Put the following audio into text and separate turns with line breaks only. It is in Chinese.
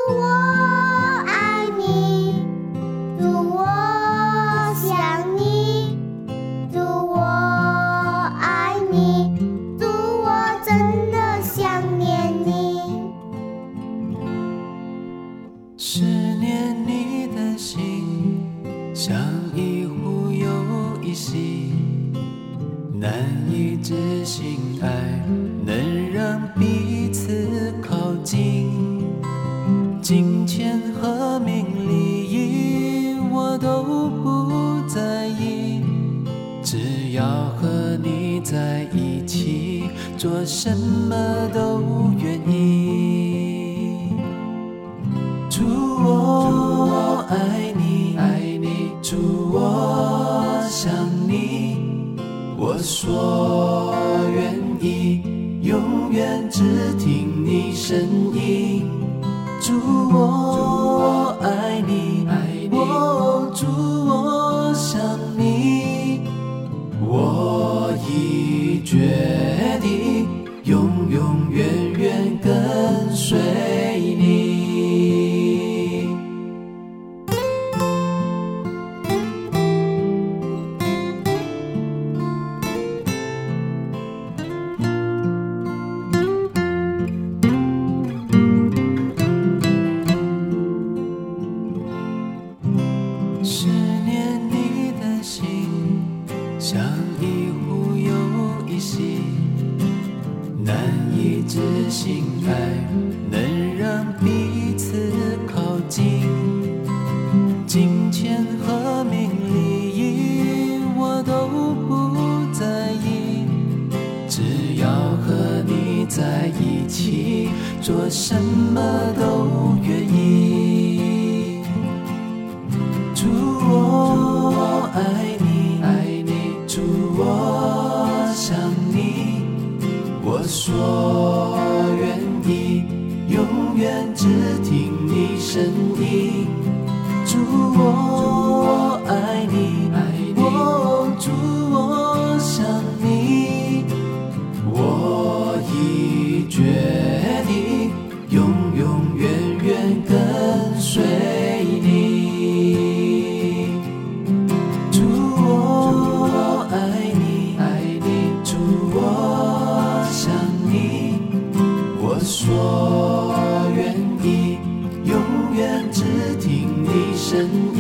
我爱你，主我想你，主我爱你，主我真的想念你。
思念你的心，像一湖又一溪，难以置信爱能让彼此靠近。金钱和名利我都不在意，只要和你在一起，做什么都愿意。主我爱你，主我想你，我说愿意，永远只听你声音。主我爱你，主我想你，我已决定永永远远跟随你。思念你的心，像一湖又一溪，难以置信爱能让彼此靠近。金钱和名利我都不在意，只要和你在一起，做什么都愿意。主我爱你，主我想你，我说愿意，永远只听你声音。主我爱你，主我想你，我已决定永永远远跟随你。说愿意，永远只听你声音。